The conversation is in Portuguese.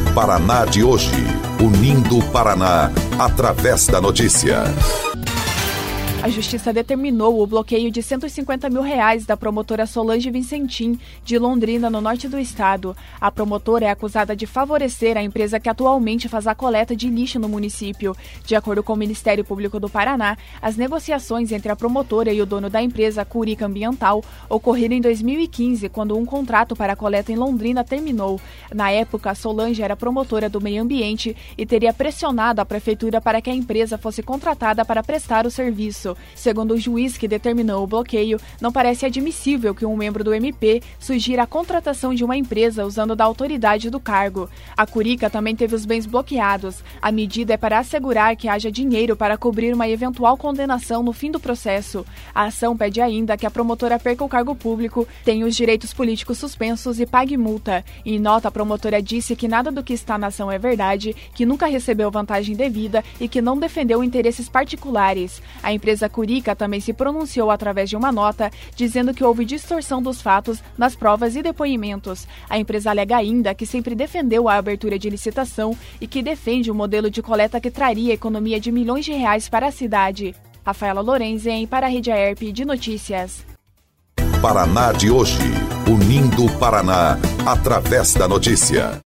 Paraná de hoje, unindo o Paraná através da notícia. A Justiça determinou o bloqueio de R$150 mil da promotora Solange Vincentim, de Londrina, no norte do estado. A promotora é acusada de favorecer a empresa que atualmente faz a coleta de lixo no município. De acordo com o Ministério Público do Paraná, as negociações entre a promotora e o dono da empresa, Curica Ambiental, ocorreram em 2015, quando um contrato para a coleta em Londrina terminou. Na época, Solange era promotora do meio ambiente e teria pressionado a prefeitura para que a empresa fosse contratada para prestar o serviço. Segundo o juiz que determinou o bloqueio, não parece admissível que um membro do MP sugira a contratação de uma empresa usando da autoridade do cargo. A Curica também teve os bens bloqueados. A medida é para assegurar que haja dinheiro para cobrir uma eventual condenação no fim do processo. A ação pede ainda que a promotora perca o cargo público, tenha os direitos políticos suspensos e pague multa. Em nota, a promotora disse que nada do que está na ação é verdade, que nunca recebeu vantagem devida e que não defendeu interesses particulares. A empresa Curica também se pronunciou através de uma nota, dizendo que houve distorção dos fatos nas provas e depoimentos. A empresa alega ainda que sempre defendeu a abertura de licitação e que defende um modelo de coleta que traria economia de milhões de reais para a cidade. Rafaela Lorenzen, para a Rede AERP de Notícias. Paraná de hoje, unindo o Paraná através da notícia.